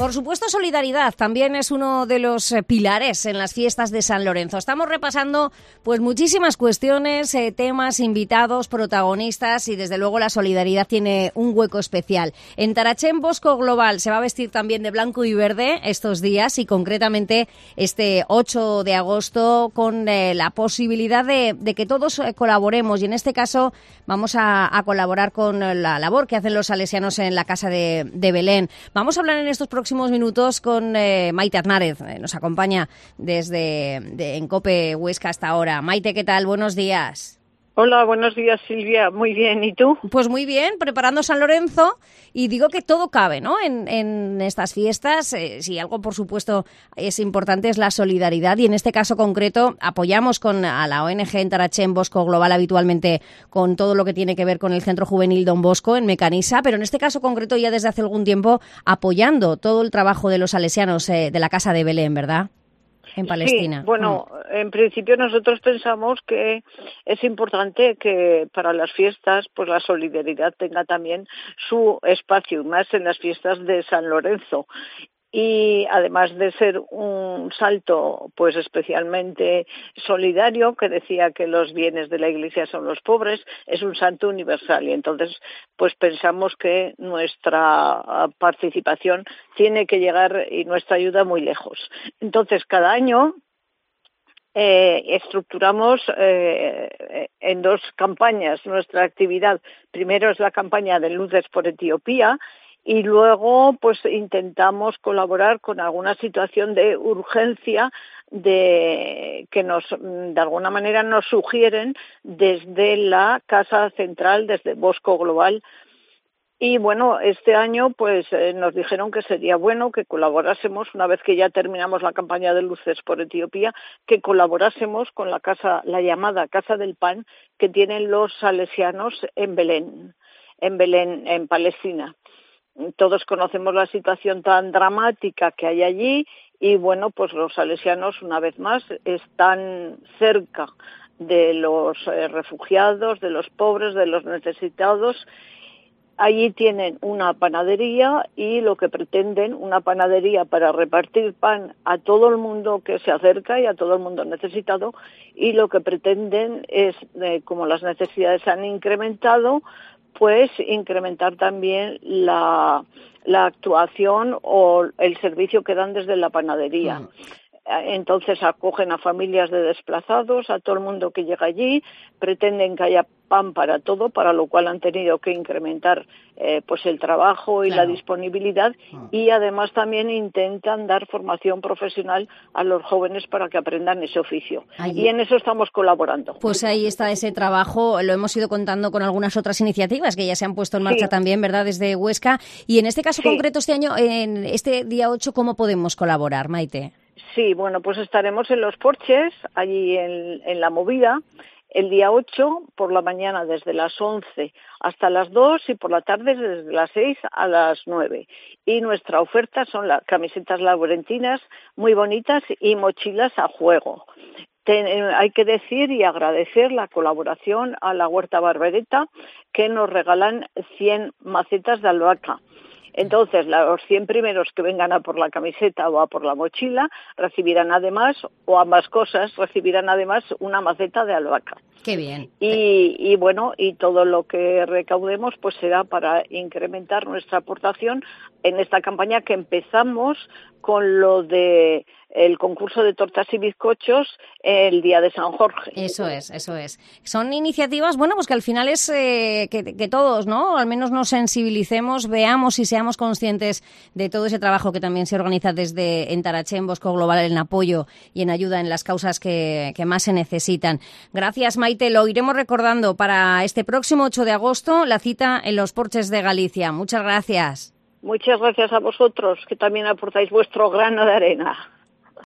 Por supuesto, solidaridad también es uno de los pilares en las fiestas de San Lorenzo. Estamos repasando pues muchísimas cuestiones, temas, invitados, protagonistas y desde luego la solidaridad tiene un hueco especial. En Tarachen Bosco Global se va a vestir también de blanco y verde estos días y concretamente este 8 de agosto con la posibilidad de que todos colaboremos y en este caso vamos a colaborar con la labor que hacen los salesianos en la Casa de Belén. Vamos a hablar en estos próximos minutos con Maite Aznárez, nos acompaña desde en COPE Huesca hasta ahora. Maite, ¿qué tal? Buenos días. Hola, buenos días, Silvia. Muy bien, ¿y tú? Pues muy bien, preparando San Lorenzo y digo que todo cabe, ¿no? En estas fiestas, si algo por supuesto es importante es la solidaridad y en este caso concreto apoyamos a la ONG en Tarachen Bosco Global habitualmente con todo lo que tiene que ver con el Centro Juvenil Don Bosco en Mecanisa, pero en este caso concreto ya desde hace algún tiempo apoyando todo el trabajo de los salesianos de la Casa de Belén, ¿verdad? En Palestina. Sí, bueno, en principio nosotros pensamos que es importante que para las fiestas pues la solidaridad tenga también su espacio, y más en las fiestas de San Lorenzo. Y además de ser un salto pues especialmente solidario, que decía que los bienes de la Iglesia son los pobres, es un salto universal y entonces pues pensamos que nuestra participación tiene que llegar y nuestra ayuda muy lejos. Entonces cada año estructuramos en dos campañas nuestra actividad. Primero es la campaña de Luces por Etiopía, y luego pues intentamos colaborar con alguna situación de urgencia que nos de alguna manera nos sugieren desde la Casa Central, desde Bosco Global. Y bueno, este año pues nos dijeron que sería bueno que colaborásemos, una vez que ya terminamos la campaña de Luces por Etiopía, que colaborásemos con la llamada Casa del Pan que tienen los salesianos en Belén, en Palestina. Todos conocemos la situación tan dramática que hay allí y bueno, pues los salesianos una vez más están cerca de los refugiados, de los pobres, de los necesitados. Allí tienen una panadería y lo que pretenden, una panadería para repartir pan a todo el mundo que se acerca y a todo el mundo necesitado, y lo que pretenden es, como las necesidades se han incrementado, pues incrementar también la actuación o el servicio que dan desde la panadería. Entonces acogen a familias de desplazados, a todo el mundo que llega allí, pretenden que haya pan para todo, para lo cual han tenido que incrementar pues el trabajo y la disponibilidad, y además también intentan dar formación profesional a los jóvenes para que aprendan ese oficio. Y en eso estamos colaborando. Pues ahí está ese trabajo, lo hemos ido contando con algunas otras iniciativas que ya se han puesto en marcha también, ¿verdad?, desde Huesca. Y en este caso concreto este año, en este día 8, ¿cómo podemos colaborar, Maite? Sí, bueno, pues estaremos en los porches, allí en la movida, el día 8 por la mañana desde las 11 hasta las 2 y por la tarde desde las 6 a las 9. Y nuestra oferta son las camisetas laurentinas muy bonitas y mochilas a juego. Hay que decir y agradecer la colaboración a la Huerta Barbereta, que nos regalan 100 macetas de albahaca. Entonces, los 100 primeros que vengan a por la camiseta o a por la mochila recibirán además, o ambas cosas, recibirán además una maceta de albahaca. ¡Qué bien! Y bueno, y todo lo que recaudemos pues será para incrementar nuestra aportación en esta campaña que empezamos con lo de el concurso de tortas y bizcochos el día de San Jorge. Eso es. Son iniciativas, bueno, pues que al final es que todos, ¿no?, al menos nos sensibilicemos, veamos y seamos conscientes de todo ese trabajo que también se organiza desde en Tarachen Bosco Global en apoyo y en ayuda en las causas que más se necesitan. Gracias, Maite. Lo iremos recordando para este próximo 8 de agosto, la cita en los porches de Galicia. Muchas gracias. Muchas gracias a vosotros, que también aportáis vuestro grano de arena.